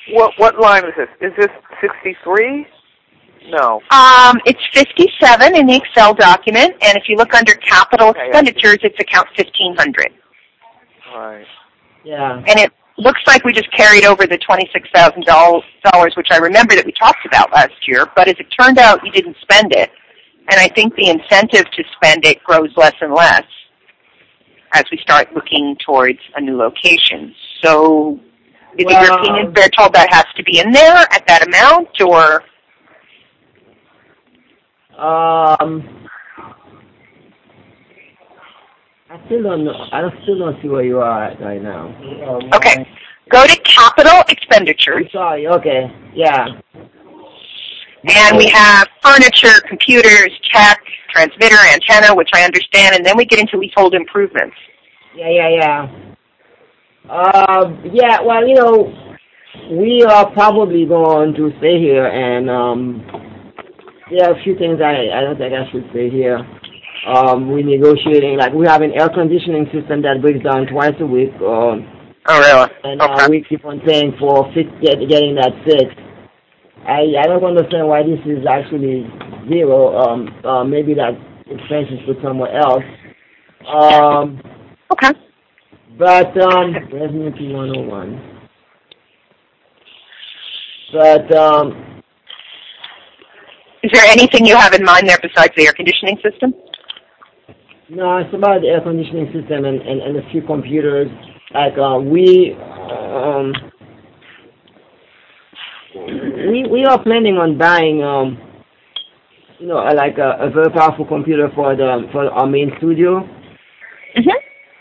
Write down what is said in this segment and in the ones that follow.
What line is this? Is this 63? No. It's 57 in the Excel document, and if you look under capital expenditures, it's account 1500. Right. Yeah. And it looks like we just carried over the $26,000, which I remember that we talked about last year, but as it turned out, you didn't spend it. And I think the incentive to spend it grows less and less as we start looking towards a new location. So is it your opinion, Bertold, that has to be in there at that amount, or? I still don't know. I still don't see where you are at right now. Okay. Go to capital expenditures. Sorry, okay. Yeah. And we have furniture, computers, tech, transmitter, antenna, which I understand, and then we get into leasehold improvements. Yeah, well, we are probably going to stay here, and there are a few things I don't think I should say here. We're negotiating, like we have an air conditioning system that breaks down twice a week. Oh, really? And okay. We keep on paying for getting that fixed. I don't understand why this is actually zero. Maybe that expense is put somewhere else. Okay. But, revenue P101. But, is there anything you have in mind there besides the air conditioning system? No, it's about the air conditioning system and a few computers. Like, we are planning on buying, like a very powerful computer for our main studio. Mm-hmm.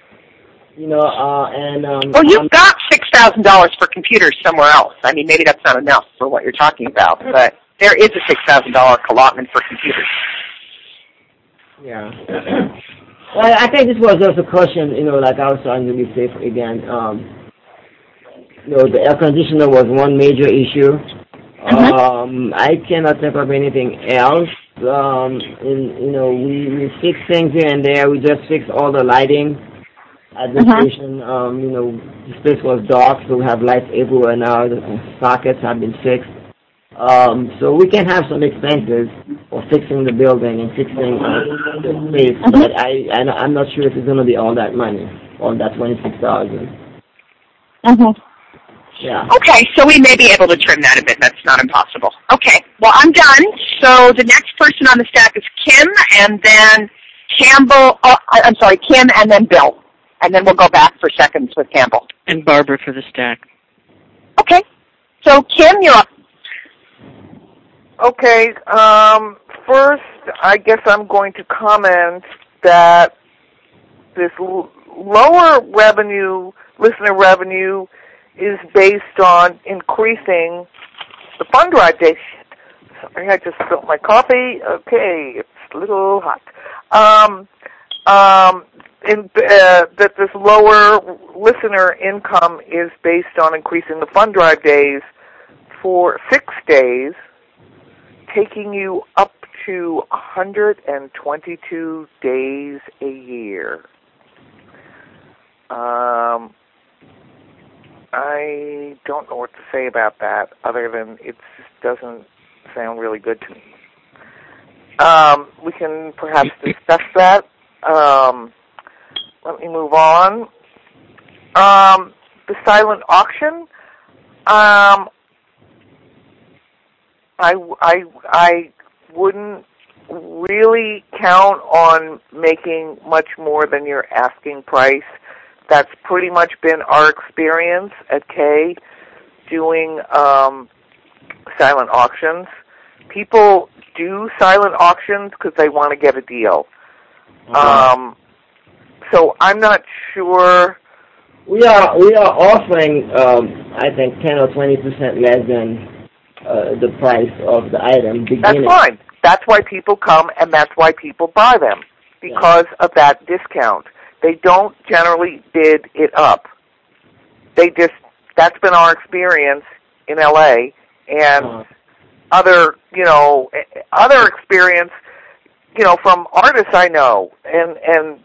Well, you've got $6,000 for computers somewhere else. I mean, maybe that's not enough for what you're talking about, but there is a $6,000 allotment for computers. Yeah. Well, I think this was just a question, like I was trying to be safe again. The air conditioner was one major issue. Mm-hmm. I cannot think of anything else. We fix things here and there. We just fixed all the lighting at the station. The space was dark, so we have lights everywhere now. The sockets have been fixed. So we can have some expenses for fixing the building and fixing the space, but I'm not sure if it's going to be all that money, all that $26,000. Yeah. Okay, so we may be able to trim that a bit. That's not impossible. Okay, well, I'm done. So the next person on the stack is Kim, and then Kim, and then Bill. And then we'll go back for seconds with Campbell. And Barbara for the stack. Okay. So, Kim, you're up. Okay, first, I guess I'm going to comment that this lower revenue, listener revenue, is based on increasing the fund drive days. Sorry, I just spilled my coffee. Okay, it's a little hot. That this lower listener income is based on increasing the fund drive days for 6 days, taking you up to 122 days a year. I don't know what to say about that other than it just doesn't sound really good to me. We can perhaps discuss that. Let me move on. The silent auction. I wouldn't really count on making much more than your asking price. That's pretty much been our experience at K doing silent auctions. People do silent auctions because they want to get a deal. So I'm not sure. We are offering, I think, 10 or 20% less than the price of the item. That's fine. That's why people come, and that's why people buy them, because of that discount. They don't generally bid it up. That's been our experience in L.A. and other experience, from artists I know and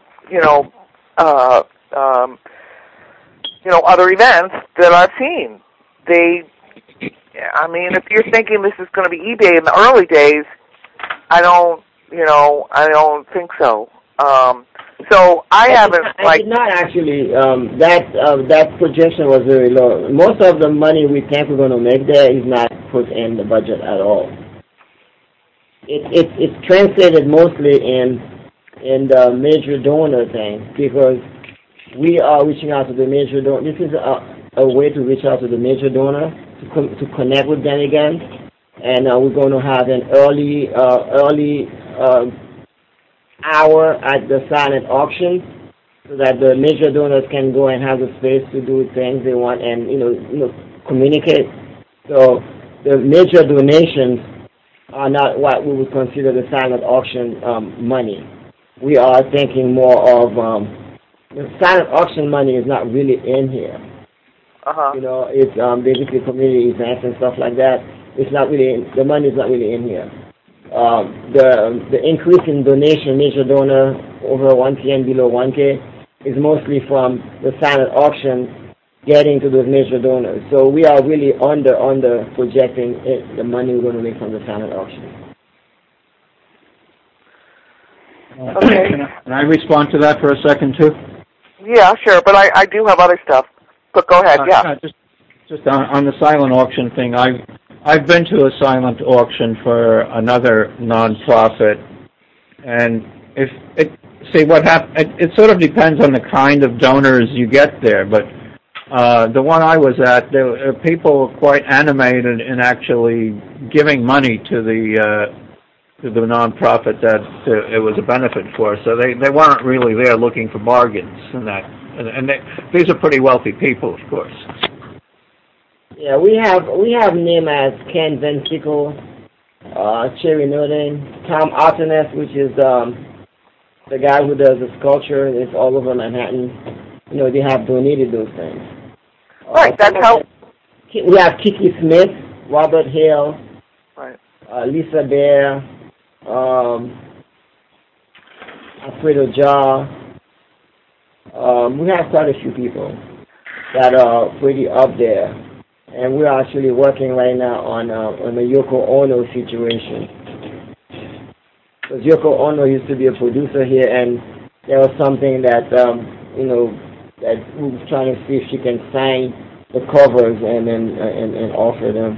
other events that I've seen. They Yeah, I mean, if you're thinking this is going to be eBay in the early days, I don't think so. So I haven't I did not actually. That projection was very low. Most of the money we think we're going to make there is not put in the budget at all. It's translated mostly in the major donor thing, because we are reaching out to the major donor. This is a way to reach out to the major donor to connect with them again, and we're going to have an early hour at the silent auction, so that the major donors can go and have the space to do things they want and communicate. So the major donations are not what we would consider the silent auction money. We are thinking more of the silent auction money is not really in here. It's basically community events and stuff like that. It's not really the money is not really in here. The increase in donation, major donor over 1K and below 1K, is mostly from the silent auction getting to those major donors. So we are really under projecting the money we're going to make from the silent auction. Okay. Can I respond to that for a second too? Yeah, sure, but I do have other stuff. But go ahead, yeah. Just on the silent auction thing, I've been to a silent auction for another nonprofit, and what happens? It sort of depends on the kind of donors you get there. But the one I was at, there were people quite animated in actually giving money to the nonprofit that it was a benefit for. So they weren't really there looking for bargains and that. And these are pretty wealthy people, of course. Yeah, we have names as Ken Vencico, Cherry Norden, Tom Artenes, which is the guy who does the sculpture. It's all over Manhattan. They have donated those things. Right, that's how. We have Kiki Smith, Robert Hale, right, Lisa Bear, Alfredo Jar. We have quite a few people that are pretty up there. And we're actually working right now on the Yoko Ono situation. Because Yoko Ono used to be a producer here, and there was something that that we were trying to see if she can sign the covers and then and offer them.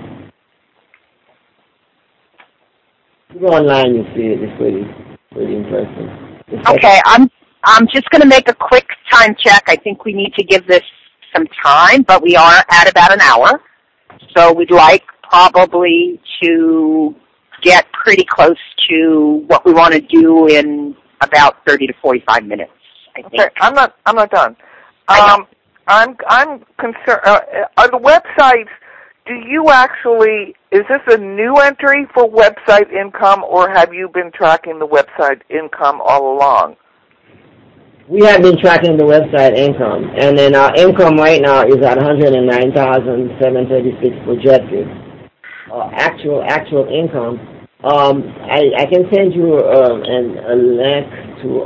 You go online, you see it. It's pretty impressive. Okay, I'm just going to make a quick time check. I think we need to give this some time, but we are at about an hour. So we'd like probably to get pretty close to what we want to do in about 30 to 45 minutes, I think. Okay, I'm not done. I'm concerned. Are the websites? Is this a new entry for website income, or have you been tracking the website income all along? We have been tracking the website income, and then our income right now is at $109,736 projected. Actual income. I can send you a link to.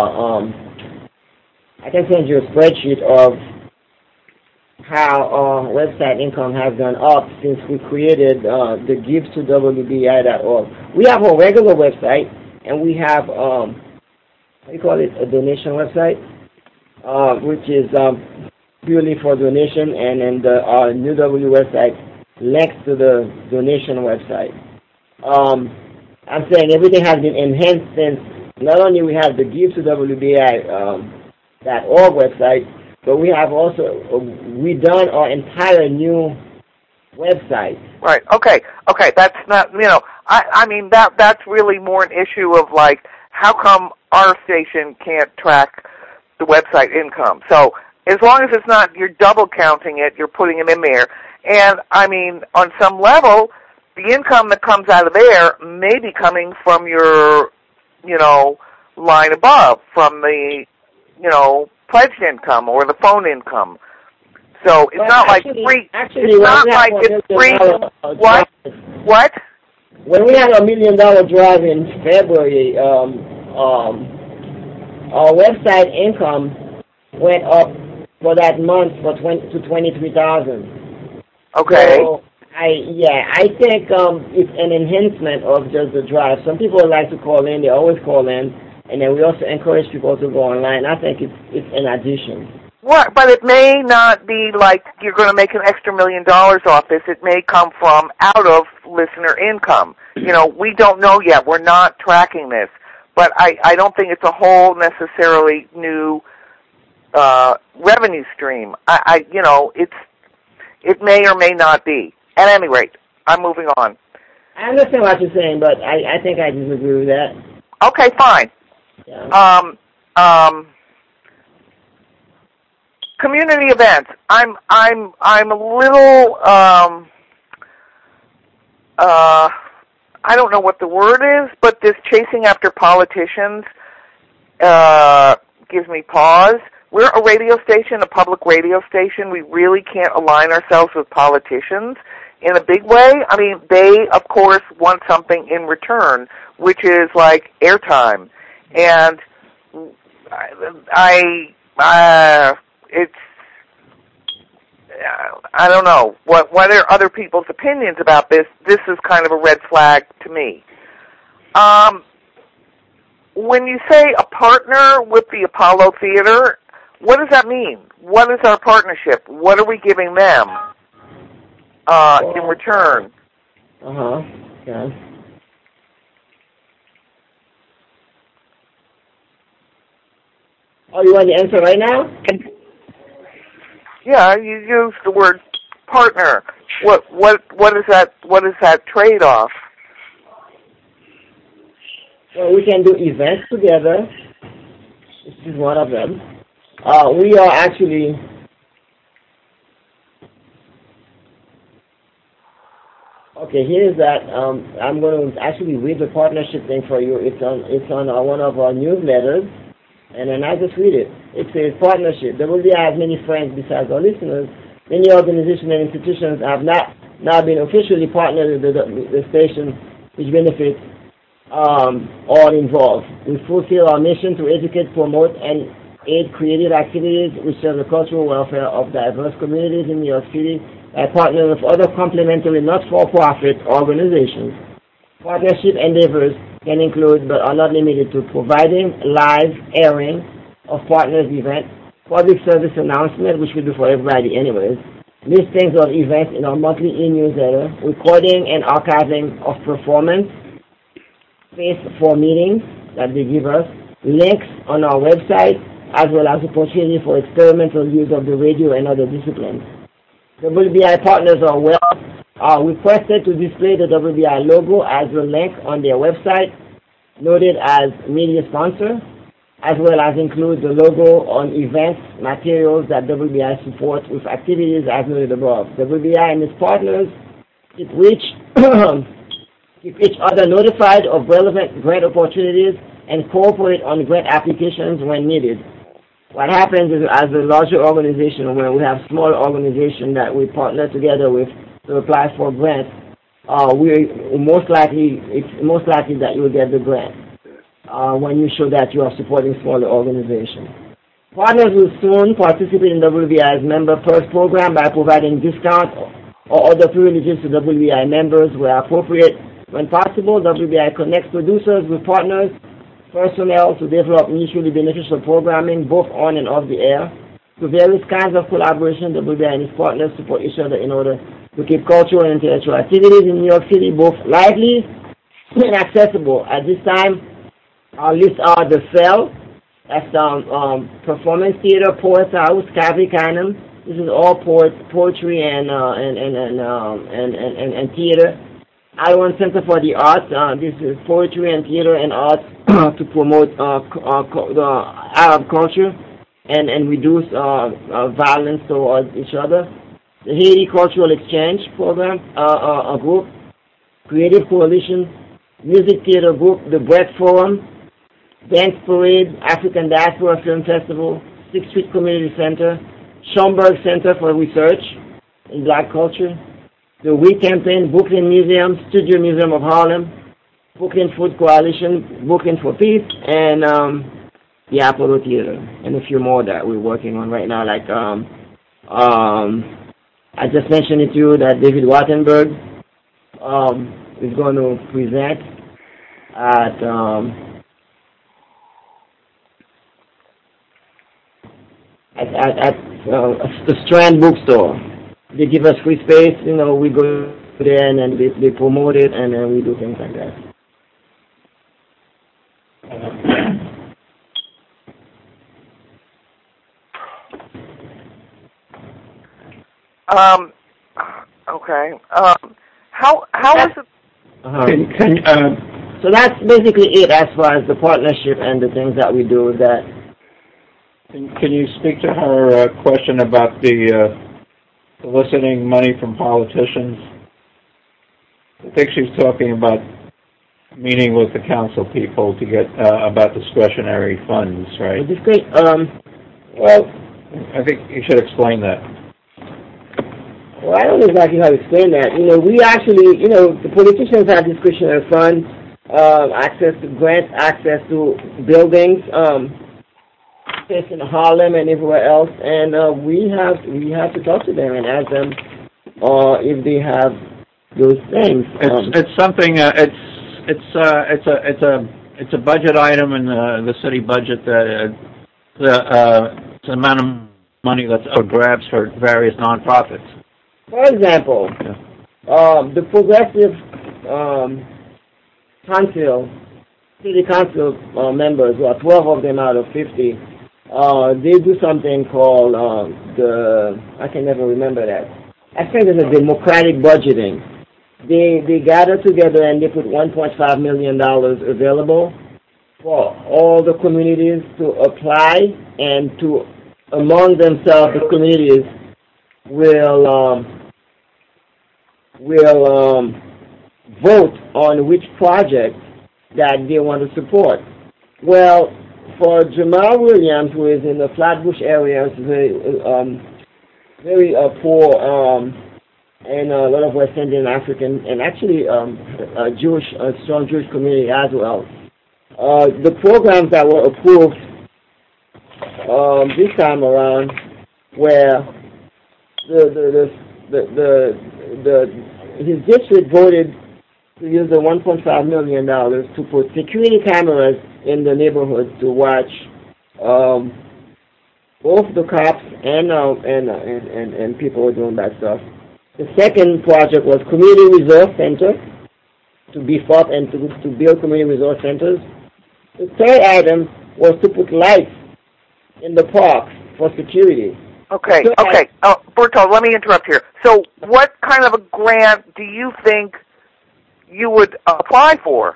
I can send you a spreadsheet of how our website income has gone up since we created the GiveToWBI.org. We have a regular website, and we have we call it a donation website, which is purely for donation, and then our New W website links to the donation website. I'm saying everything has been enhanced since not only we have the GiveToWBI.org website, but we have also redone our entire new website. Right. Okay. That's not. I mean that's really more an issue of like, how come our station can't track the website income? So as long as it's not, you're double counting it, you're putting it in there. And I mean, on some level, the income that comes out of there may be coming from your, line above, from the, pledged income or the phone income. So it's not like free. Actually, it's not like it's free. What? When we had $1 million drive in February, our website income went up for that month to $23,000. Okay. So I think it's an enhancement of just the drive. Some people like to call in; they always call in, and then we also encourage people to go online. I think it's an addition. What? But it may not be like you're going to make an extra $1 million off this. It may come from out of listener income. We don't know yet. We're not tracking this, but I don't think it's a whole necessarily new revenue stream. It may or may not be. At any rate, I'm moving on. I understand what you're saying, but I think I disagree with that. Okay, fine. Yeah. Community events. I'm a little I don't know what the word is, but this chasing after politicians gives me pause. We're a radio station, a public radio station. We really can't align ourselves with politicians in a big way. I mean, they, of course, want something in return, which is like airtime. And I don't know. What are other people's opinions about this? This is kind of a red flag to me. When you say a partner with the Apollo Theater, what does that mean? What is our partnership? What are we giving them in return? Yeah. Oh, you want the answer right now? Yeah, you used the word partner. What is that? What is that trade-off? Well, we can do events together. This is one of them. We are actually okay. Here's that. I'm going to actually read the partnership thing for you. It's on one of our newsletters, and then I just read it. It says partnership. WBI has many friends besides our listeners. Many organizations and institutions have not now been officially partnered with the station, which benefits all involved. We fulfill our mission to educate, promote, and aid creative activities which serve the cultural welfare of diverse communities in New York City by partnering with other complementary not-for-profit organizations. Partnership endeavors can include, but are not limited to, providing live airing of partners' events, public service announcement, which we do for everybody anyways, listings of events in our monthly e-newsletter, recording and archiving of performance, space for meetings that they give us, links on our website, as well as opportunity for experimental use of the radio and other disciplines. WBI partners are requested to display the WBI logo as a link on their website, noted as media sponsor, as well as include the logo on events, materials that WBI supports with activities as noted above. WBI and its partners keep each other notified of relevant grant opportunities and cooperate on grant applications when needed. What happens is, as a larger organization, where we have small organizations that we partner together with to apply for grants, it's most likely that you will get the grant when you show that you are supporting smaller organizations. Partners will soon participate in WBI's Member Perks program by providing discounts or other privileges to WBI members where appropriate. When possible, WBI connects producers with partners, personnel to develop mutually beneficial programming both on and off the air. Through various kinds of collaboration, WBI and its partners support each other in order to keep cultural and intellectual activities in New York City both lively and accessible. At this time, our lists are The Cell, that's Performance Theater, Poets House, Cafe Cannon. This is all poetry and theater. Iwan Center for the Arts. This is poetry and theater and arts to promote the Arab culture and reduce violence towards each other. The Haiti Cultural Exchange Program, a group. Creative Coalition, Music Theater Group, the Bread Forum, Dance Parade, African Diaspora Film Festival, 6th Street Community Center, Schomburg Center for Research in Black Culture, the We Campaign, Brooklyn Museum, Studio Museum of Harlem, Brooklyn Food Coalition, Brooklyn for Peace, and the Apollo Theater, and a few more that we're working on right now, like I just mentioned it to you that David Wattenberg is going to present at the Strand Bookstore. They give us free space, we go there and then they promote it and then we do things like that. Okay. How is it? So that's basically it as far as the partnership and the things that we do with that. Can you speak to her question about the soliciting money from politicians? I think she's talking about meeting with the council people to get about discretionary funds, right? Well, I think you should explain that. Well, I don't know exactly how to explain that. We actually, the politicians have discretionary funds, access to grants, access to buildings, in Harlem and everywhere else, and we have to talk to them and ask them if they have those things. It's something. It's a budget item in the city budget that it's an amount of money that's up for grabs for various nonprofits. For example, the Progressive City Council members, 12 of them out of 50, they do something called I can never remember that. I think it's a democratic budgeting. They gather together and they put $1.5 million available for all the communities to apply, and to among themselves the communities will vote on which project that they want to support. Well, for Jamal Williams, who is in the Flatbush area, it's very poor and a lot of West Indian, African, and actually a strong Jewish community as well. The programs that were approved this time around were his district voted to use the $1.5 million to put security cameras in the neighborhood to watch both the cops and people doing bad stuff. The second project was community resource center, to beef up and to build community resource centers. The third item was to put lights in the parks for security. Okay. Berto, let me interrupt here. So what kind of a grant do you think you would apply for?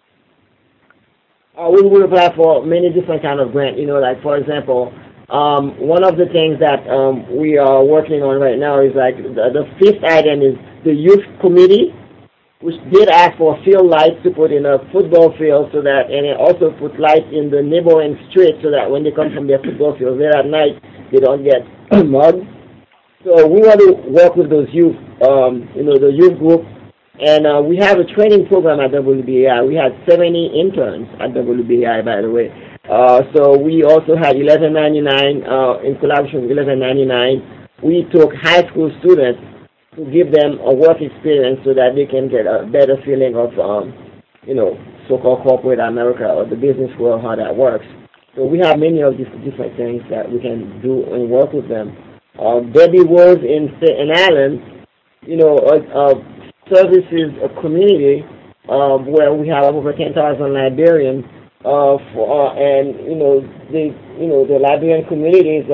We would apply for many different kind of grants. Like, for example, one of the things that we are working on right now is like the fifth item is the youth committee, which did ask for field lights to put in a football field and it also put lights in the neighboring streets so that when they come from their football field there at night, they don't get mugged. So we want to work with those youth, the youth group, and we have a training program at WBAI. We had 70 interns at WBAI, by the way. So we also had 1199 in collaboration with 1199. We took high school students to give them a work experience so that they can get a better feeling of, so-called corporate America or the business world, how that works. So we have many of these different things that we can do and work with them. Debbie Woods in Allen, services a community where we have over 10,000 librarians, the Liberian communities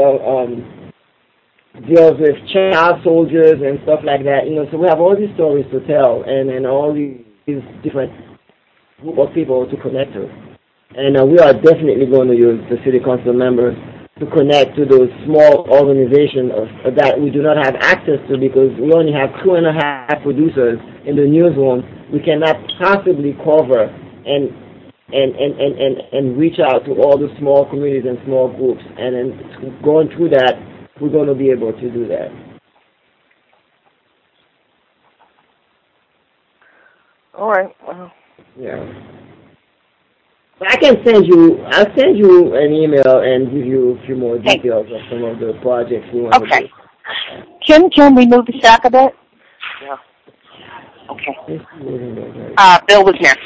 deals with child soldiers and stuff like that. So we have all these stories to tell, and all these different group of people to connect to. And we are definitely going to use the city council members to connect to those small organizations that we do not have access to because we only have 2.5 producers in the newsroom. We cannot possibly cover and reach out to all the small communities and small groups. And then going through that, we're going to be able to do that. All right. Well. Yeah. But I'll send you an email and give you a few more details of some of the projects we want to do. Tim, can we move the stack a bit? Yeah. Okay. Bill was next.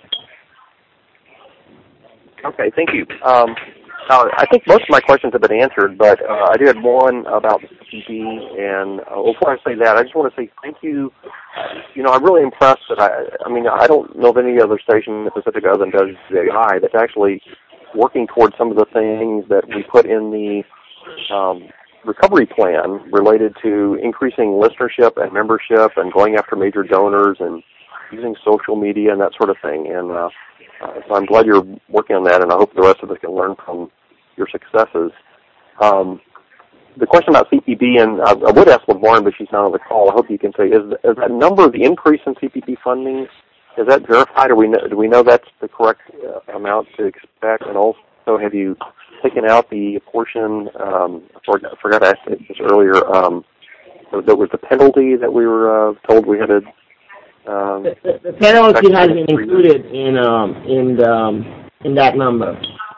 Okay, thank you. I think most of my questions have been answered, but I do have one about the CPB, and before I say that, I just want to say thank you. I'm really impressed that I don't know of any other station in the Pacific other than WJI that's actually working towards some of the things that we put in the recovery plan related to increasing listenership and membership and going after major donors and using social media and that sort of thing. And so I'm glad you're working on that, and I hope the rest of us can learn from your successes. The question about CPB, and I would ask LeVarn, but she's not on the call. I hope you can say, is that number, the increase in CPB funding, is that verified, or do we know that's the correct amount to expect? And also, have you taken out the portion, I forgot to ask this earlier, that was the penalty that we were told we had to... The penalty has been included in that number.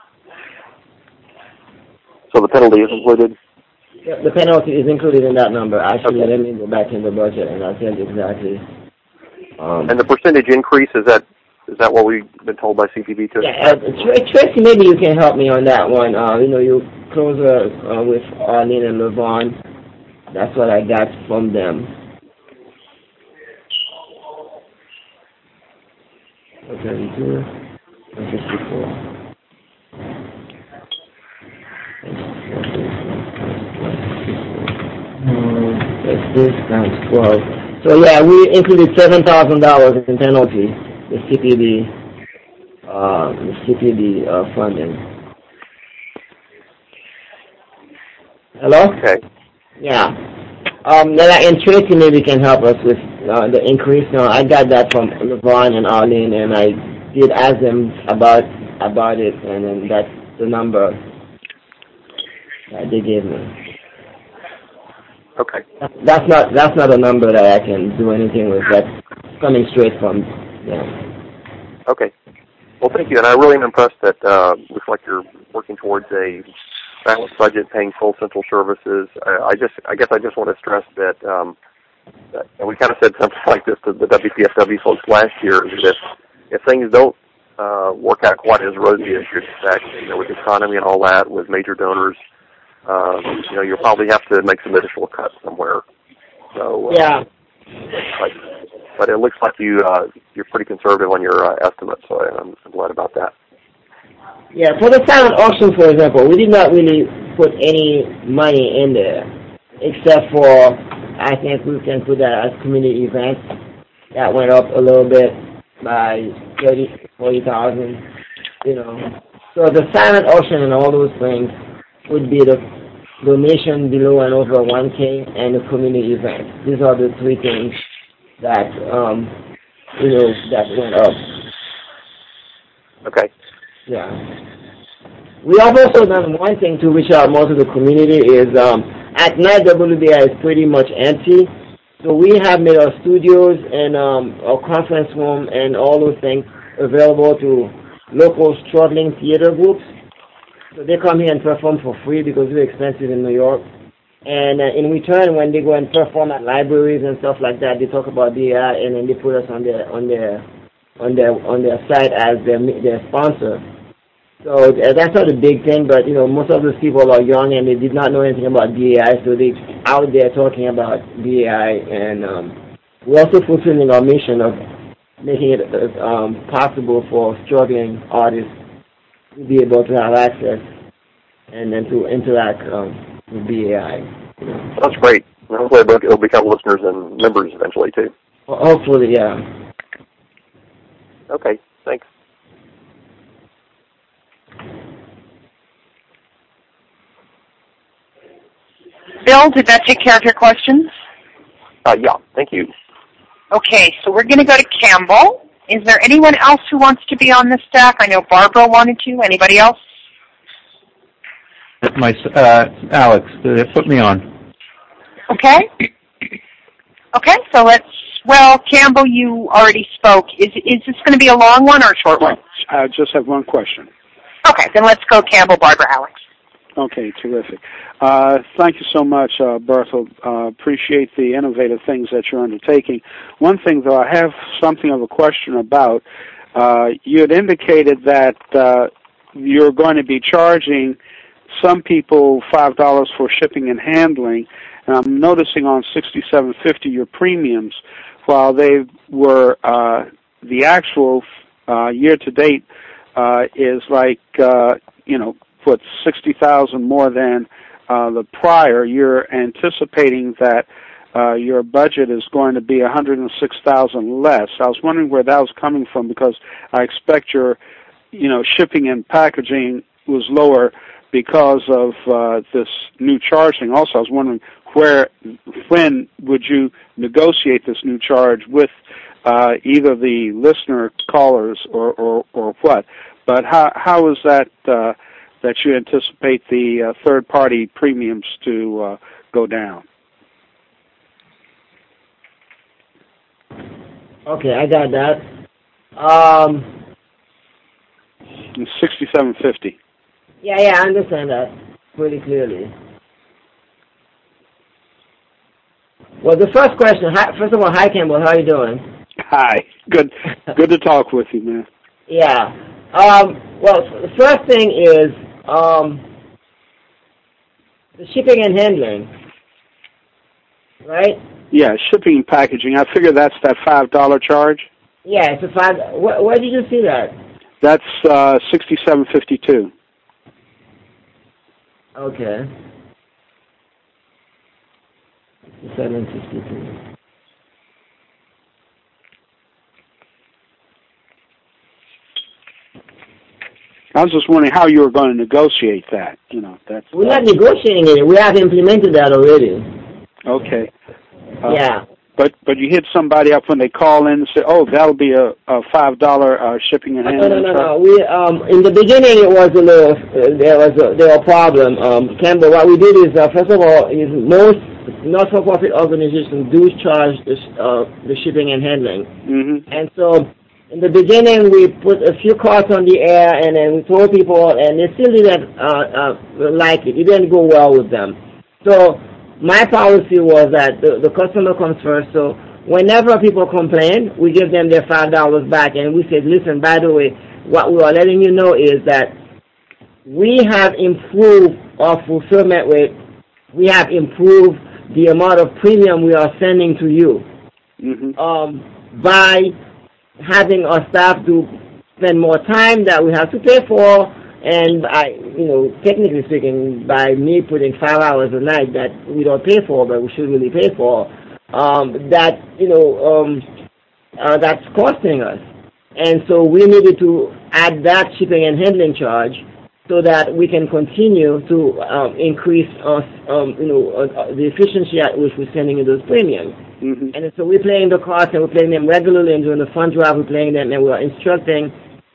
So the penalty is included? Yeah, the penalty is included in that number. Actually, okay. Let me go back in the budget and I'll tell you exactly. And the percentage increase, is that what we've been told by CPB too? Yeah, Tracy, maybe you can help me on that one. You're closer with Arlene and LeVarn. That's what I got from them. 32, 54. That's this times 12. So yeah, we included $7,000 in penalty, the CPB funding. Hello? Okay. Yeah. And Tracy maybe can help us with the increase. No, I got that from LeVarn and Arlene, and I did ask them about it, and then that's the number that they gave me. Okay. That's not a number that I can do anything with. That's coming straight from them. Okay. Well, thank you, and I really am impressed that looks like you're working towards a balanced budget, paying full central services. I guess I just want to stress that, and we kind of said something like this to the WPFW folks last year, that if things don't work out quite as rosy as you expect, with the economy and all that, with major donors, you'll probably have to make some additional cuts somewhere. So yeah. But it looks like you're pretty conservative on your estimates, so I'm glad about that. Yeah, for the silent auction, for example, we did not really put any money in there, except for, I think we can put that as community events. That went up a little bit by 40,000, So the silent auction and all those things would be the donation below and over 1K and the community events. These are the three things that, that went up. Okay. Yeah. We have also done one thing to reach out more to the community is at night WBI is pretty much empty. So we have made our studios and our conference room and all those things available to local struggling theater groups. So they come here and perform for free because we're expensive in New York. And in return, when they go and perform at libraries and stuff like that, they talk about BI and then they put us on their site as their sponsor. So that's not a big thing, but most of those people are young and they did not know anything about BAI, so they're out there talking about BAI, and we're also fulfilling our mission of making it possible for struggling artists to be able to have access and then to interact with BAI. That's great. Hopefully it'll become listeners and members eventually too. Well, hopefully, yeah. Okay, thanks. Bill, did that take care of your questions? Yeah, thank you. Okay, so we're going to go to Campbell. Is there anyone else who wants to be on the staff? I know Barbara wanted to. Anybody else? Alex, put me on. Okay. Okay, so Campbell, you already spoke. Is this going to be a long one or a short one? I just have one question. Okay, then let's go Campbell, Barbara, Alex. Okay, terrific. Thank you so much, Berthold. Appreciate the innovative things that you're undertaking. One thing, though, I have something of a question about. You had indicated that you're going to be charging some people $5 for shipping and handling, and I'm noticing on 6750 your premiums, while they were the actual year-to-date is like, put 60,000 more than the prior. You're anticipating that your budget is going to be 106,000 less. I was wondering where that was coming from, because I expect your, shipping and packaging was lower because of this new charging. Also, I was wondering when would you negotiate this new charge with either the listener callers or what? But how is that that you anticipate the third-party premiums to go down? Okay, I got that. 6750. Yeah, I understand that pretty clearly. Well, the first question, first of all, hi, Campbell. How are you doing? Hi. Good to talk with you, man. Yeah. Well, the first thing is the shipping and handling, right? Yeah, shipping and packaging. I figure that's that $5 charge. Yeah, it's a $5. Where did you see that? That's 6752. Okay. 6752. I was just wondering how you were going to negotiate that. That's. We're not negotiating it. We have implemented that already. Okay. Yeah. But you hit somebody up when they call in and say, "Oh, that'll be a $5 shipping and handling." No. We in the beginning it was a little there was a problem. Campbell, what we did is first of all is most not-for-profit organizations do charge the shipping and handling, and so. In the beginning, we put a few cards on the air, and then we told people, and they still didn't like it. It didn't go well with them. So my policy was that the customer comes first. So whenever people complain, we give them their $5 back, and we said, listen, by the way, what we are letting you know is that we have improved our fulfillment rate. We have improved the amount of premium we are sending to you by having our staff spend more time that we have to pay for, and technically speaking, by me putting 5 hours a night that we don't pay for, but we should really pay for, that's costing us. And so we needed to add that shipping and handling charge so that we can continue to increase the efficiency at which we're sending in those premiums. And so we're playing the cards, and we're playing them regularly, and during the fund drive we're playing them, and we're instructing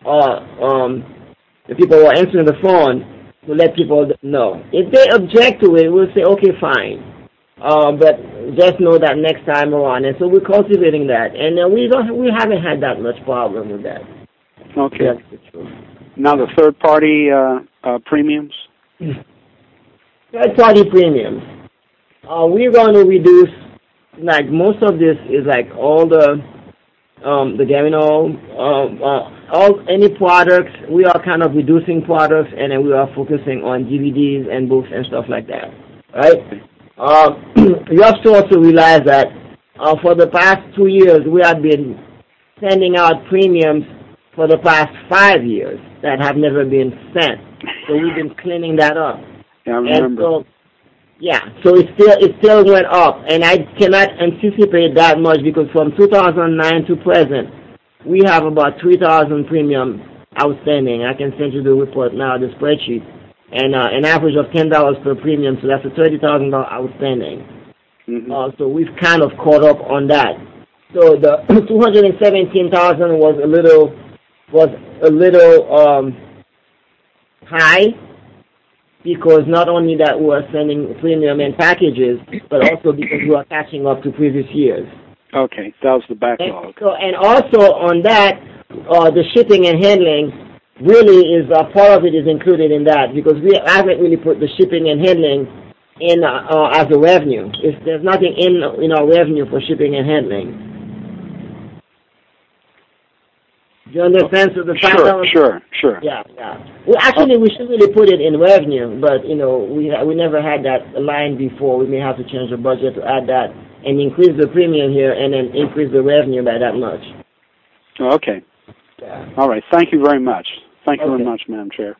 the people who are answering the phone to let people know. If they object to it, we'll say, okay, fine. But just know that next time around. And so we're cultivating that, and we haven't had that much problem with that. Okay. That's the truth. Now the third-party premiums? Third-party premiums. We're going to reduce, like most of this is like all the any products. We are kind of reducing products, and then we are focusing on DVDs and books and stuff like that, right? You have to also realize that for the past 2 years, we have been sending out premiums for the past 5 years that have never been sent. So we've been cleaning that up. Yeah, I remember. So it still went up, and I cannot anticipate that much because from 2009 to present, we have about 3,000 premium outstanding. I can send you the report now, the spreadsheet, and an average of $10 per premium, so that's a $30,000 outstanding. So we've kind of caught up on that. So the 217,000 was a little high, because not only that we are sending premium and packages, but also because we are catching up to previous years. Okay, that was the backlog. And also on that, the shipping and handling, really is part of it is included in that because we haven't really put the shipping and handling in as a revenue. There's nothing in our revenue for shipping and handling. Do you understand? So the Sure. Yeah. Well, actually, we should really put it in revenue, but we never had that line before. We may have to change the budget to add that and increase the premium here, and then increase the revenue by that much. Okay. Yeah. All right. Thank you very much. Thank you very much, Madam Chair.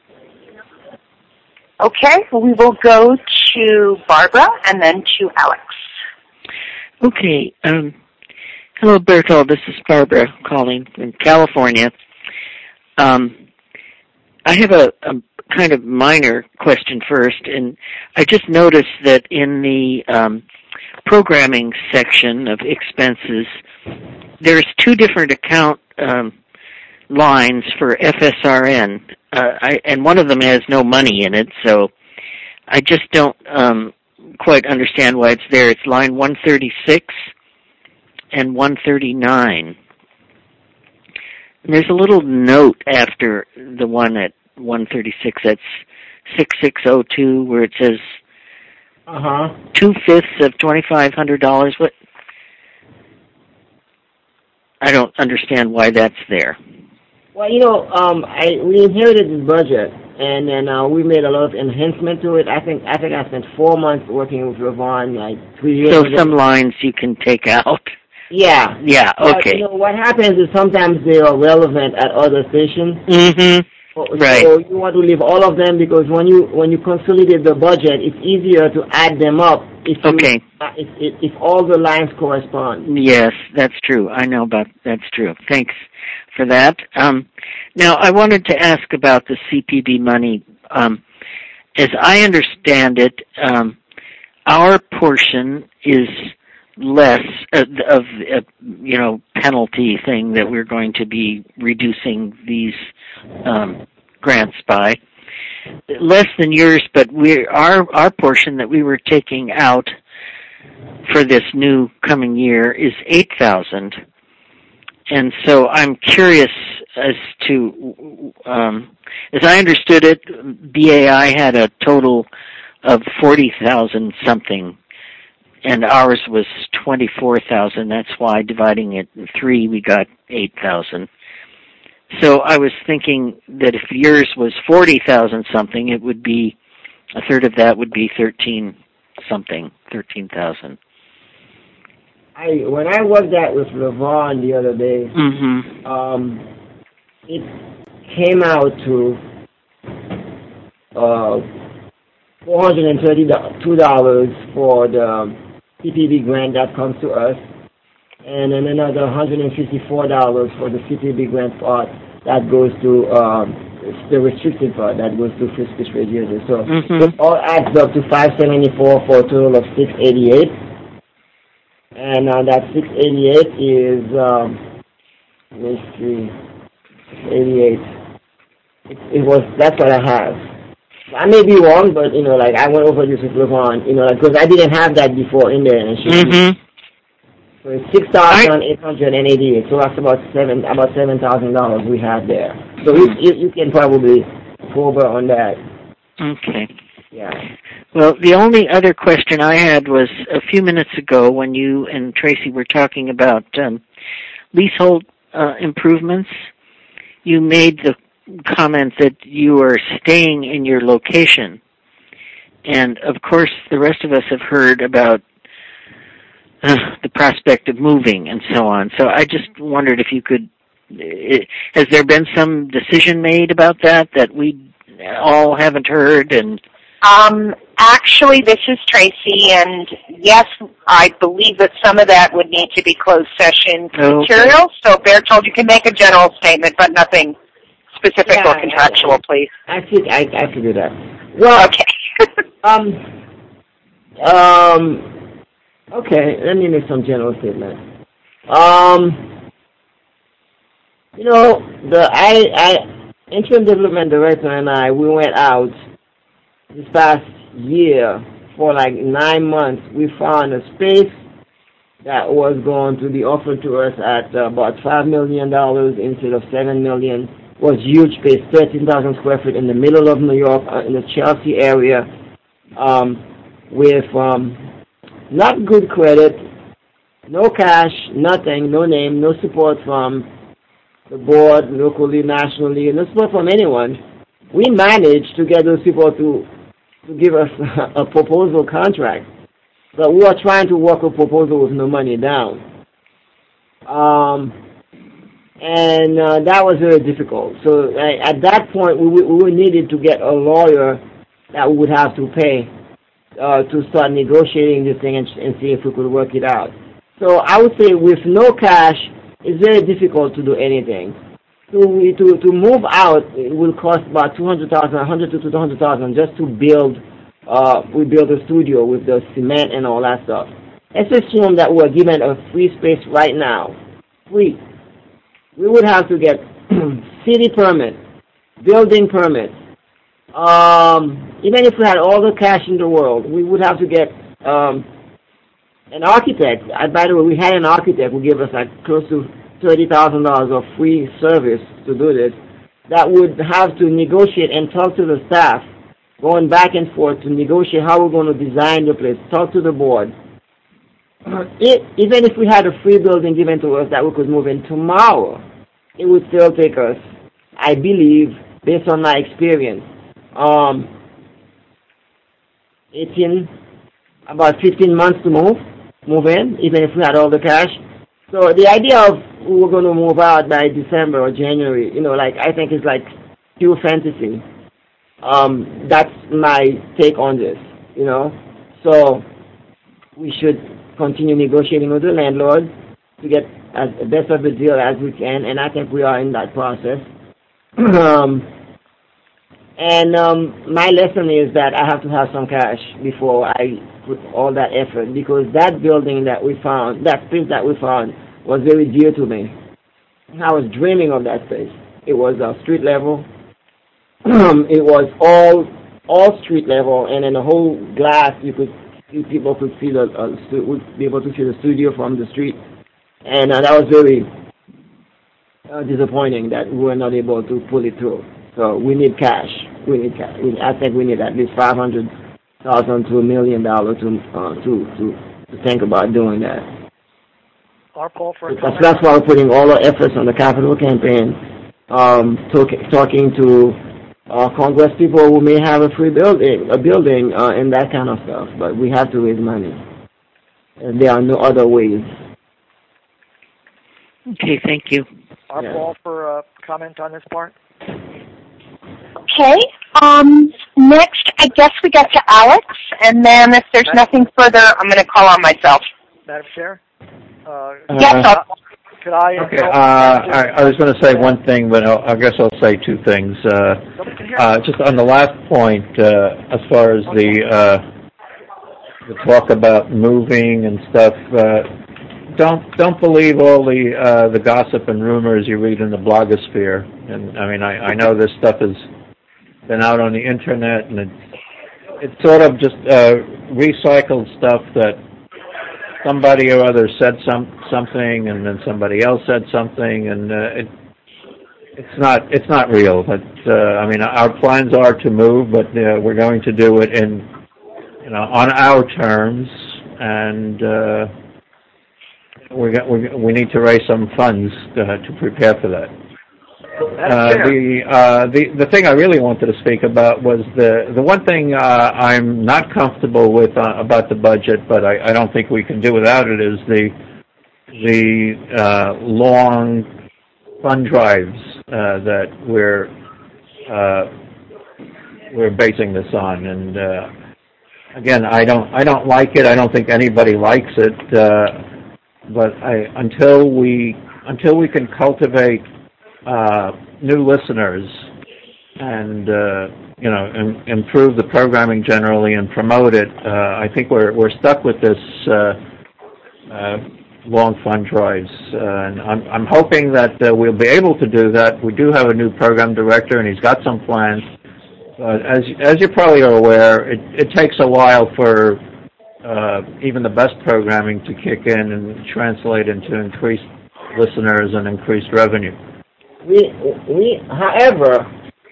Okay, well, we will go to Barbara and then to Alex. Okay. Hello, Bertold. This is Barbara calling from California. I have a kind of minor question first, and I just noticed that in the programming section of expenses, there's two different account lines for FSRN, and one of them has no money in it, so I just don't quite understand why it's there. It's line 136 and 139. And there's a little note after the one at 136, that's 6602, where it says 2/5 of $2,500. What? I don't understand why that's there. Well, we inherited this budget, and then we made a lot of enhancement to it. I think I spent 4 months working with Levon, like 3 years ago. So some lines you can take out. Yeah. Yeah, okay. But, what happens is sometimes they are relevant at other stations. Mm-hmm. Right. So you want to leave all of them because when you consolidate the budget, it's easier to add them up if all the lines correspond. Yes, that's true. I know about that's true. Thanks for that. Now, I wanted to ask about the CPB money. As I understand it, our portion is less of penalty thing that we're going to be reducing these grants by, less than yours, but our portion that we were taking out for this new coming year is $8,000, and so I'm curious as to, as I understood it, BAI had a total of 40,000 something. And ours was 24,000. That's why dividing it in 3, we got 8,000. So I was thinking that if yours was 40,000 something, it would be a third of that would be 13,000. When I worked that with Levon the other day, it came out to $432 for the CPB grant that comes to us, and then another $154 for the CPB grant part that goes to the restricted part that goes to free speech radio. So it all adds up to $574 for a total of $688, and that $688 is let me see, 88. That's what I have. I may be wrong, but I went over this with Levon, because I didn't have that before in there, and so it's $6,888. So that's about $7,000 we have there. So you can probably cover on that. Okay. Yeah. Well, the only other question I had was a few minutes ago when you and Tracy were talking about leasehold improvements. You made the comment that you are staying in your location. And, of course, the rest of us have heard about the prospect of moving and so on. So I just wondered if you could, has there been some decision made about that we all haven't heard? And actually, this is Tracy, and yes, I believe that some of that would need to be closed session material. So Bertold, you can make a general statement, but nothing specific or contractual, please. I could do that. Well, okay. Okay, let me make some general statement. The interim development director and I, we went out this past year for like 9 months. We found a space that was going to be offered to us at about $5 million instead of $7 million. was huge space, 13,000 square feet in the middle of New York, in the Chelsea area, with not good credit, no cash, nothing, no name, no support from the board, locally, nationally, no support from anyone. We managed to get those people to give us a proposal contract. But we are trying to work a proposal with no money down. And that was very difficult. So at that point, we needed to get a lawyer that we would have to pay to start negotiating this thing and see if we could work it out. So I would say with no cash, it's very difficult to do anything. To move out, it will cost about $200,000, $100,000 to $200,000 just to build. We build a studio with the cement and all that stuff. Let's assume that we're given a free space right now. Free. We would have to get city permit, building permit. Even if we had all the cash in the world, we would have to get an architect. By the way, we had an architect who gave us like close to $30,000 of free service to do this. That would have to negotiate and talk to the staff, going back and forth to negotiate how we're going to design the place, talk to the board. Even if we had a free building given to us that we could move in tomorrow, it would still take us, I believe, based on my experience, about 15 months to move in, even if we had all the cash. So the idea of we were going to move out by December or January, I think is like pure fantasy. That's my take on this, So we should continue negotiating with the landlord to get as best of a deal as we can, and I think we are in that process. My lesson is that I have to have some cash before I put all that effort, because that building that we found, that space that we found, was very dear to me. I was dreaming of that space. It was street level. It was all street level, and in the whole glass, people could see would be able to see the studio from the street, and that was very disappointing that we were not able to pull it through. So we need cash. I think we need at least $500,000 to $1 million to think about doing that. That's why we're putting all our efforts on the capital campaign, talking to Congress people who may have a building, and that kind of stuff. But we have to raise money. And there are no other ways. Okay, thank you. Paul, for a comment on this part. Okay. Next, I guess we get to Alex, and then if there's nothing further, I'm going to call on myself. Madam Chair? Yes, could I? Okay. I was going to say one thing, but I guess I'll say two things. Just on the last point, as far as the talk about moving and stuff, don't believe all the gossip and rumors you read in the blogosphere. And I mean, I know this stuff has been out on the internet, and it's sort of just recycled stuff that somebody or other said something, and then somebody else said something, and it's not real. But I mean, our plans are to move, but we're going to do it on our terms, and we need to raise some funds to prepare for that. The thing I really wanted to speak about was the one thing I'm not comfortable with about the budget, but I don't think we can do without it, is the long fund drives that we're basing this on. And again, I don't like it. I don't think anybody likes it. But until we can cultivate new listeners and improve the programming generally and promote it, I think we're stuck with this long fund drives. And I'm hoping that we'll be able to do that. We do have a new program director, and he's got some plans. But as you probably are aware, it takes a while for even the best programming to kick in and translate into increased listeners and increased revenue. However,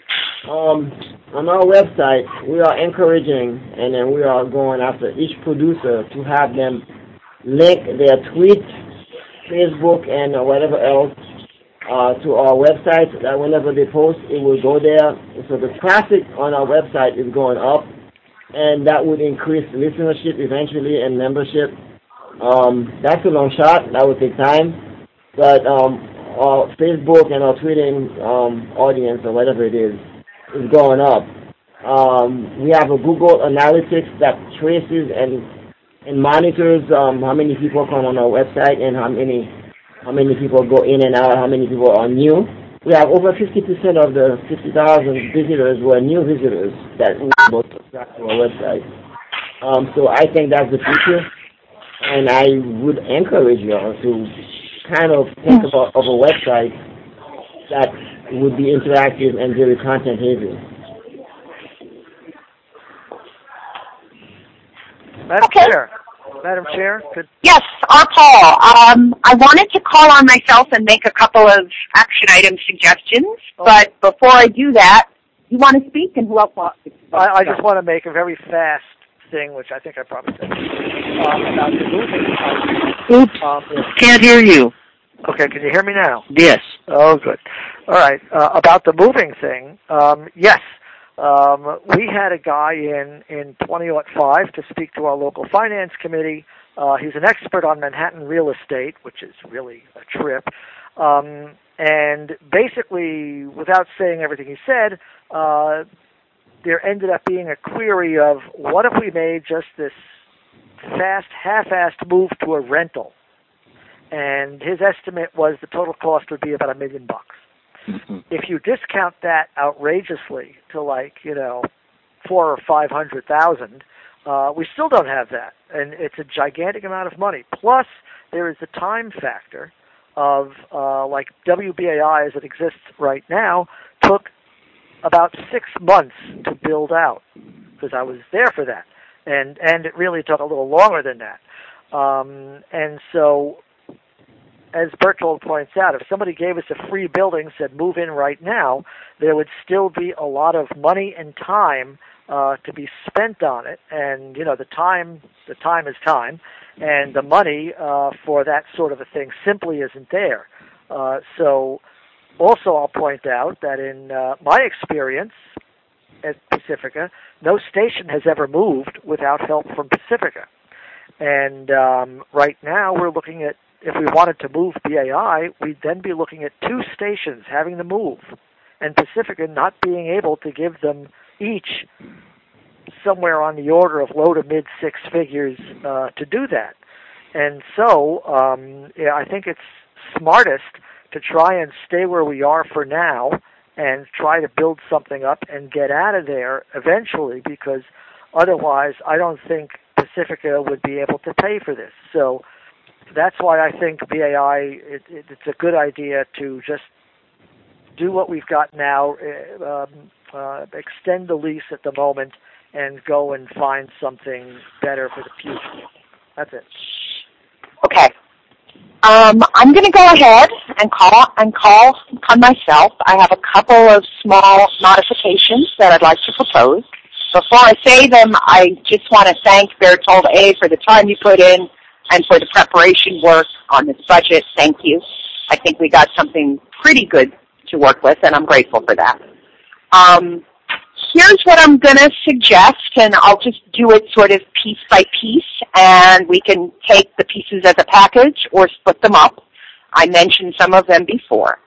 on our website, we are encouraging and then we are going after each producer to have them link their tweet, Facebook, and whatever else to our website. That whenever they post, it will go there. So the traffic on our website is going up, and that would increase listenership eventually and membership. That's a long shot. That would take time, but our Facebook and our tweeting audience or whatever it is going up. We have a Google Analytics that traces and monitors how many people come on our website and how many people go in and out, how many people are new. We have over 50% of the 50,000 visitors were new visitors that were able to subscribe to our website. So I think that's the future, and I would encourage you all to kind of think of a website that would be interactive and very content heavy. Madam Chair, could... Yes, Paul. I wanted to call on myself and make a couple of action item suggestions, but before I do that, you want to speak, and who else wants to speak? I just want to make a very fast thing, which I think I probably said, about the moving. Oops, can't hear you. Okay, can you hear me now? Yes. Oh, good. All right, about the moving thing, yes. We had a guy in 2005 to speak to our local finance committee. He's an expert on Manhattan real estate, which is really a trip. And basically, without saying everything he said, there ended up being a query of what if we made just this fast, half-assed move to a rental? And his estimate was the total cost would be about $1 million. If you discount that outrageously to $400,000 or $500,000, we still don't have that, and it's a gigantic amount of money. Plus, there is the time factor of like WBAI as it exists right now took about 6 months to build out, because I was there for that, and it really took a little longer than that, and so. As Bertold points out, if somebody gave us a free building, said move in right now, there would still be a lot of money and time to be spent on it. And the time is time, and the money for that sort of a thing simply isn't there. So, also I'll point out that in my experience at Pacifica, no station has ever moved without help from Pacifica. And right now we're looking at, if we wanted to move BAI, we'd then be looking at 2 stations having to move, and Pacifica not being able to give them each somewhere on the order of low to mid 6 figures to do that. And so I think it's smartest to try and stay where we are for now and try to build something up and get out of there eventually, because otherwise I don't think Pacifica would be able to pay for this. So that's why I think BAI, it's a good idea to just do what we've got now, extend the lease at the moment, and go and find something better for the future. That's it. Okay. I'm going to go ahead and call on myself. I have a couple of small modifications that I'd like to propose. Before I say them, I just want to thank Bertold A. for the time you put in, and for the preparation work on this budget. Thank you. I think we got something pretty good to work with, and I'm grateful for that. Here's what I'm going to suggest, and I'll just do it sort of piece by piece, and we can take the pieces as a package or split them up. I mentioned some of them before.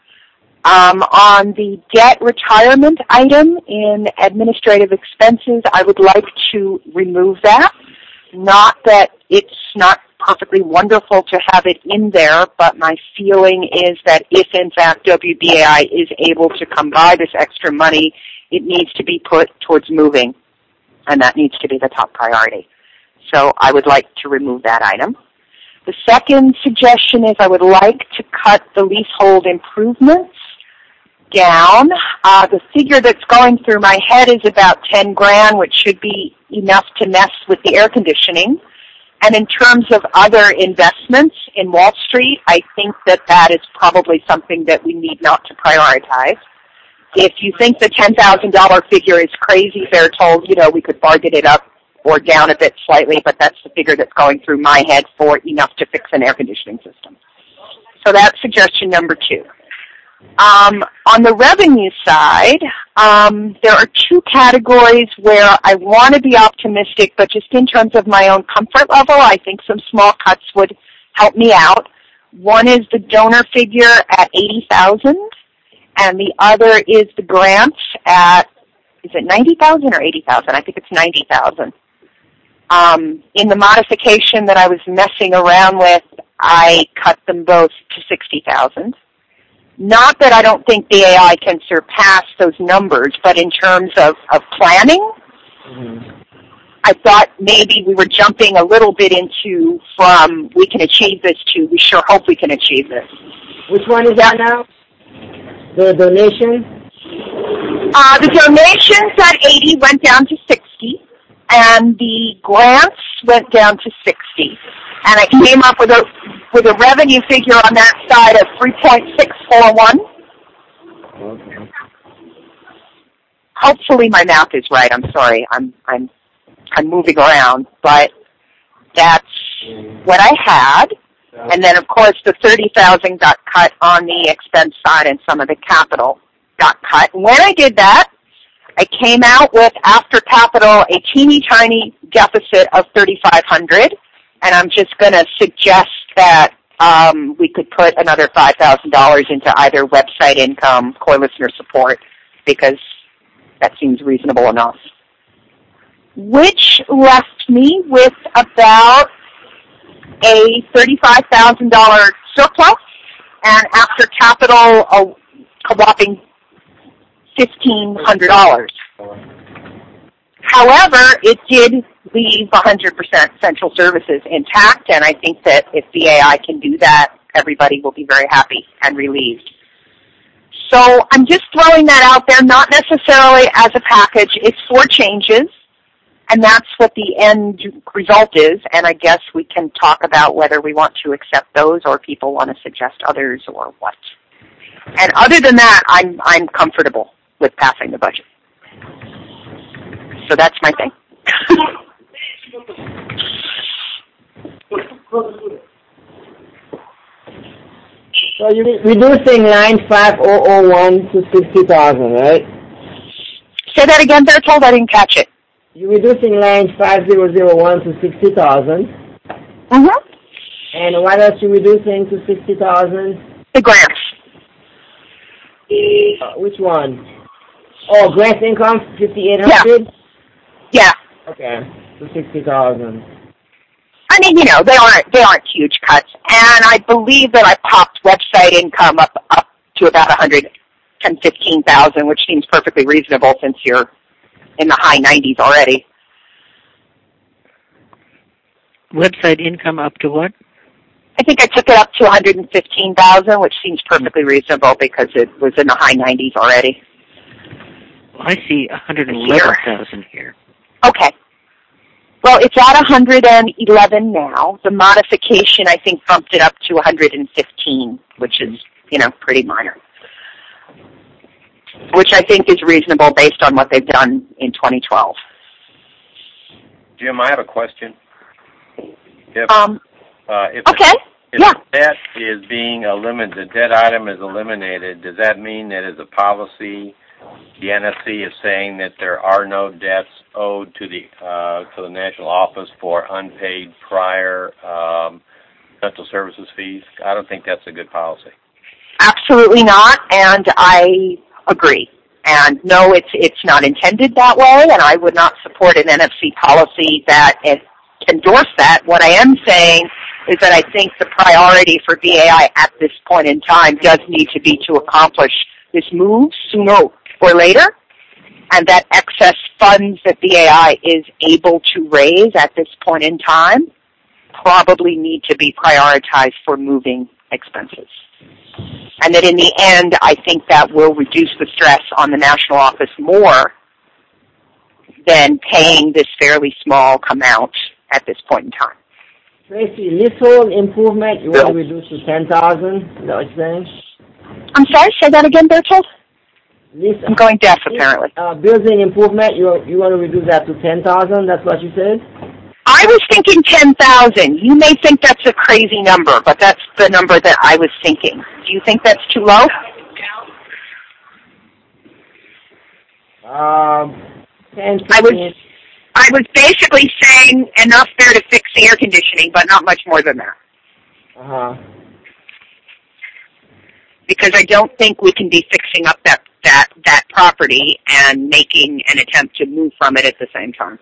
On the debt retirement item in administrative expenses, I would like to remove that. Not that it's not perfectly wonderful to have it in there, but my feeling is that if, in fact, WBAI is able to come by this extra money, it needs to be put towards moving, and that needs to be the top priority. So I would like to remove that item. The second suggestion is I would like to cut the leasehold improvements down. The figure that's going through my head is about $10,000, which should be enough to mess with the air conditioning. And in terms of other investments in Wall Street, I think that is probably something that we need not to prioritize. If you think the $10,000 figure is crazy, they're told, we could bargain it up or down a bit slightly, but that's the figure that's going through my head for enough to fix an air conditioning system. So that's suggestion number 2. On the revenue side, there are 2 categories where I want to be optimistic, but just in terms of my own comfort level, I think some small cuts would help me out. One is the donor figure at 80,000, and the other is the grants at, is it 90,000 or 80,000? I think it's 90,000. In the modification that I was messing around with, I cut them both to 60,000. Not that I don't think the AI can surpass those numbers, but in terms of planning, I thought maybe we were jumping a little bit into from we can achieve this to we sure hope we can achieve this. Which one is that now? The donation? The donations at 80 went down to 60, and the grants went down to 60. And I came up with a revenue figure on that side of 3.641. Okay. Hopefully my math is right. I'm sorry. I'm moving around, but that's what I had. And then of course the 30,000 got cut on the expense side, and some of the capital got cut. When I did that, I came out with after capital a teeny tiny deficit of 3,500. And I'm just going to suggest that we could put another $5,000 into either website income, core listener support, because that seems reasonable enough. Which left me with about a $35,000 surplus, and after capital, a whopping $1,500. However, it did leave 100% central services intact, and I think that if the AI can do that, everybody will be very happy and relieved. So I'm just throwing that out there, not necessarily as a package. It's 4 changes, and that's what the end result is, and I guess we can talk about whether we want to accept those or people want to suggest others or what. And other than that, I'm comfortable with passing the budget. So that's my thing. So you're reducing line 5001 to 60,000, right? Say that again, Bertold. I didn't catch it. You're reducing line 5001 to 60,000. Mm-hmm. And what else you reducing to 60,000? The grants. Which one? Oh, grant income 5,800. Yeah. Okay, to 60,000. I mean, they aren't huge cuts, and I believe that I popped website income up to about 115,000, which seems perfectly reasonable since you're in the high 90s already. Website income up to what? I think I took it up to 115,000, which seems perfectly reasonable because it was in the high 90s already. Well, I see 111,000 here. Okay. Well, it's at 111 now. The modification, I think, bumped it up to 115, which is, pretty minor. Which I think is reasonable based on what they've done in 2012. Jim, I have a question. If Yeah. the debt is being eliminated, the debt item is eliminated, does that mean that as a policy, the NSC is saying that there are no debts owed to the National Office for unpaid prior dental services fees? I don't think that's a good policy. Absolutely not, and I agree. And no, it's not intended that way, and I would not support an NFC policy that endorse that. What I am saying is that I think the priority for BAI at this point in time does need to be to accomplish this move sooner or later, and that excess funds that BAI is able to raise at this point in time probably need to be prioritized for moving expenses. And that in the end, I think that will reduce the stress on the national office more than paying this fairly small amount at this point in time. Tracy, leasehold improvement, you want to reduce to 10,000? Is that what you're saying? I'm sorry, say that again, Bertold? I'm going deaf, apparently. Building improvement, you want to reduce that to 10,000? That's what you said? I was thinking 10,000. You may think that's a crazy number, but that's the number that I was thinking. Do you think that's too low? 10, I was basically saying enough there to fix the air conditioning, but not much more than that. Uh-huh. Because I don't think we can be fixing up that property and making an attempt to move from it at the same time.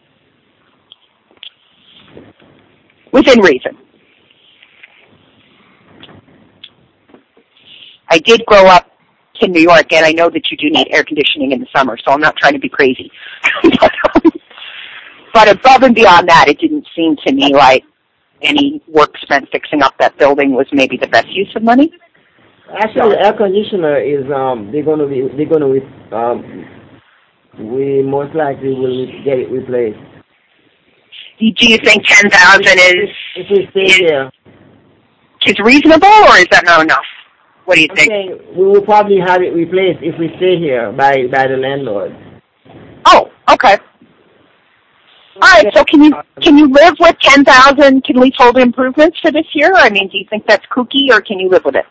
Within reason. I did grow up in New York, and I know that you do need air conditioning in the summer, so I'm not trying to be crazy. But above and beyond that, it didn't seem to me like any work spent fixing up that building was maybe the best use of money. Actually, the air conditioner is we most likely will get it replaced. Do you think 10,000 if we stay here is reasonable, or is that not enough? What do you think? We will probably have it replaced if we stay here by the landlord. Oh, okay. All right. So can you live with 10,000 leasehold improvements for this year? I mean, do you think that's kooky, or can you live with it?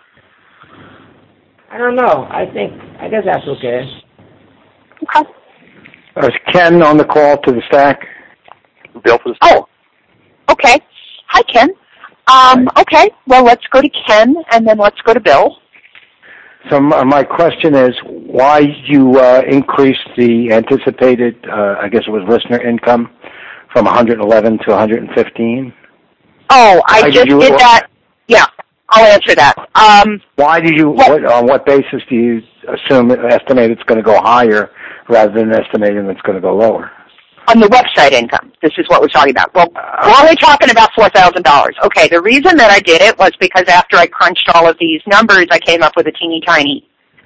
I don't know. I guess that's okay. Okay. Is Ken on the call to the stack? Bill for the stack. Oh, okay. Hi, Ken. Okay. Well, let's go to Ken, and then let's go to Bill. So my question is, why you increased the anticipated, I guess it was listener income, from 111 to 115? Oh, I just did that. Yeah, I'll answer that. Why did you? On what basis do you estimate it's going to go higher rather than estimating it's going to go lower? On the website income. This is what we're talking about. Well, we're only talking about $4,000. Okay, the reason that I did it was because after I crunched all of these numbers, I came up with a teeny tiny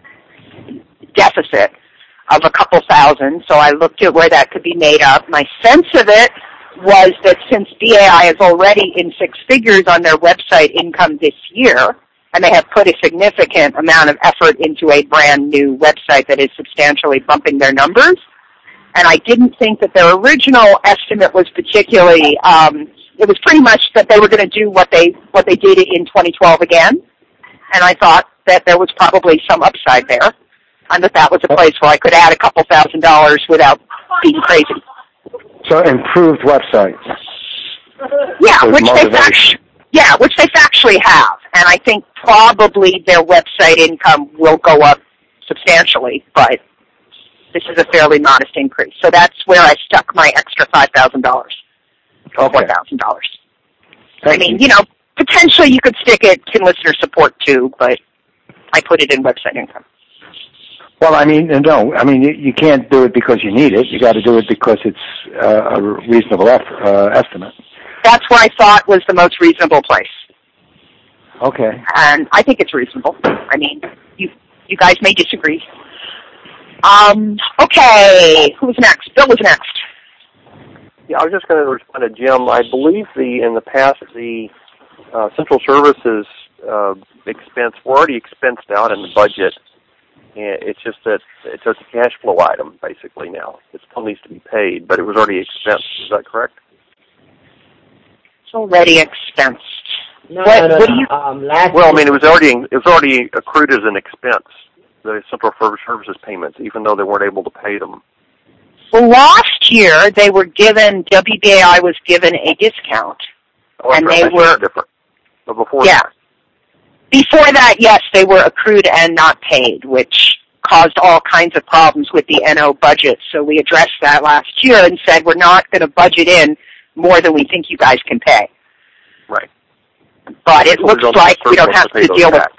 deficit of a couple thousand, so I looked at where that could be made up. My sense of it was that since BAI is already in six figures on their website income this year, and they have put a significant amount of effort into a brand new website that is substantially bumping their numbers, and I didn't think that their original estimate was particularly, it was pretty much that they were going to do what they did in 2012 again, and I thought that there was probably some upside there, and that was a place where I could add a couple $1,000s without being crazy. So improved websites. Yeah, which they factually have, and I think probably their website income will go up substantially, but this is a fairly modest increase. So that's where I stuck my extra $5,000, $4,000. I mean, potentially you could stick it in listener support too, but I put it in website income. Well, you can't do it because you need it. You got to do it because it's a reasonable estimate. That's what I thought was the most reasonable place. Okay. And I think it's reasonable. I mean, you guys may disagree. Okay, who's next? Bill was next. Yeah, I was just going to respond to Jim. I believe in the past the central services expense were already expensed out in the budget. It's just that it's a cash flow item basically now. It still needs to be paid, but it was already expensed. Is that correct? It's already expensed. No. Well, I mean, it was already accrued as an expense. The central services payments, even though they weren't able to pay them. Well, last year they were given, WBAI was given a discount, and they were different. But before that, before that, yes, they were accrued and not paid, which caused all kinds of problems with the NO budget. So we addressed that last year and said we're not going to budget in more than we think you guys can pay. Right. But it looks like we don't have to deal with it.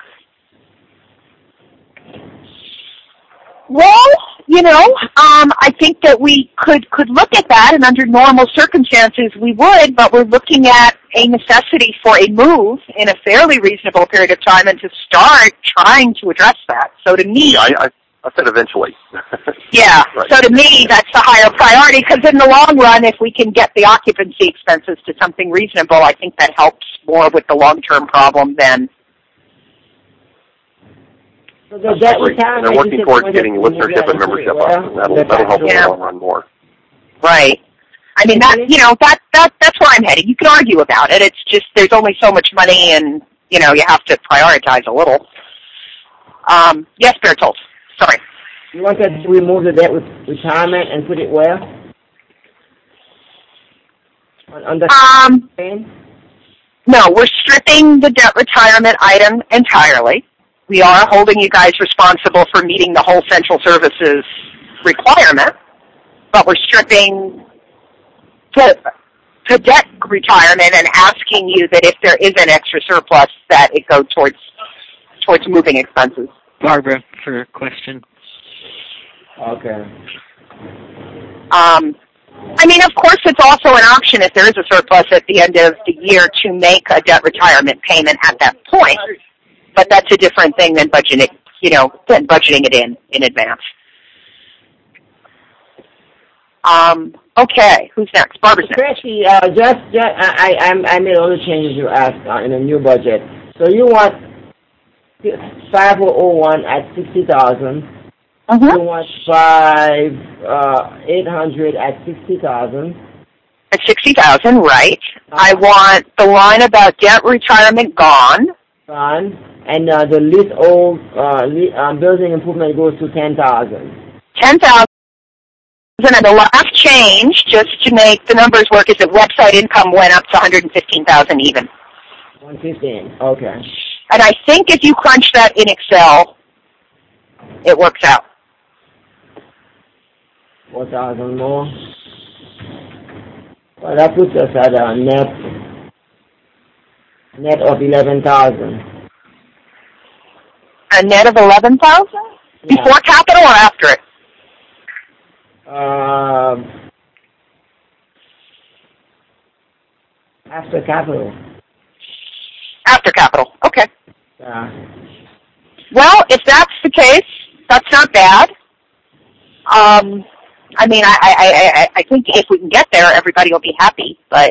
Well, I think that we could look at that, and under normal circumstances we would, but we're looking at a necessity for a move in a fairly reasonable period of time and to start trying to address that. So to me... Yeah, I I said eventually. Yeah. Right. So to me, that's the higher priority because in the long run, if we can get the occupancy expenses to something reasonable, I think that helps more with the long-term problem than. So the debt and they're working towards getting listenership and membership up, and that'll help in the long run more. Right. I mean, that's where I'm headed. You can argue about it. It's just there's only so much money, and you have to prioritize a little. Yes, Bertolt. Sorry. You want to remove the debt with retirement and put it where? On the No, we're stripping the debt retirement item entirely. We are holding you guys responsible for meeting the whole central services requirement, but we're stripping the debt retirement and asking you that if there is an extra surplus, that it go towards moving expenses. Barbara, for a question. Okay. I mean, of course, it's also an option if there is a surplus at the end of the year to make a debt retirement payment at that point. But that's a different thing than budgeting, it in advance. Okay, who's next? Barbara's next. Tracy, I made all the changes you asked in the new budget. So you want 5001 at 60,000. You want 800 at 60,000. At 60,000, right? I want the line about debt retirement gone. Gone. And the leasehold building improvement goes to 10,000. 10,000. And the last change, just to make the numbers work, is that website income went up to 115,000 even. 115. Okay. And I think if you crunch that in Excel, it works out. 4,000 more. Well, that puts us at a net of 11,000. A net of 11,000? Yeah. Before capital or after it? After capital. After capital. Okay. Yeah. Well, if that's the case, that's not bad. I mean, I think if we can get there, everybody will be happy. But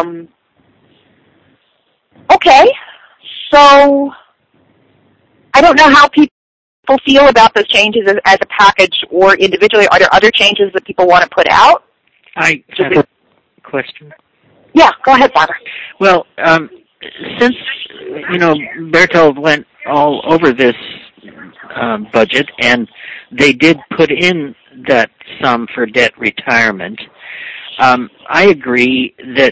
okay. So I don't know how people feel about those changes as a package or individually. Are there other changes that people want to put out? I have a question. Yeah, go ahead, Barbara. Well, since, Bertolt went all over this budget, and they did put in that sum for debt retirement, I agree that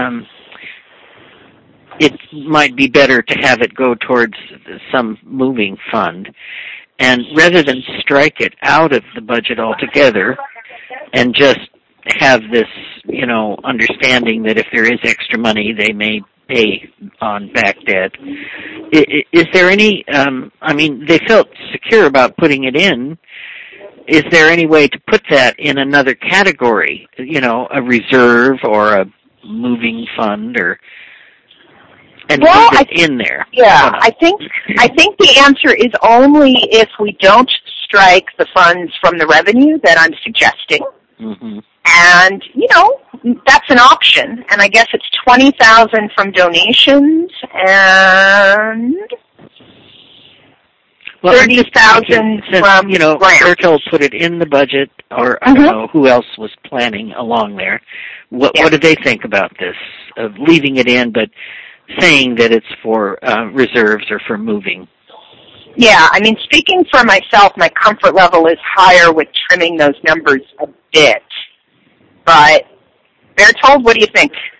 it might be better to have it go towards some moving fund. And rather than strike it out of the budget altogether and just have this, understanding that if there is extra money, they may pay on back debt. Is there any, they felt secure about putting it in. Is there any way to put that in another category, a reserve or a moving fund and leave it in there? Yeah, I think the answer is only if we don't strike the funds from the revenue that I'm suggesting. Mm-hmm. And, that's an option. And I guess it's 20,000 from donations and 30,000 from grants. Bertolt put it in the budget, or I don't know who else was planning along there. What do they think about this, of leaving it in but saying that it's for reserves or for moving? Yeah, I mean, speaking for myself, my comfort level is higher with trimming those numbers a bit. But Bertolt, what do you think?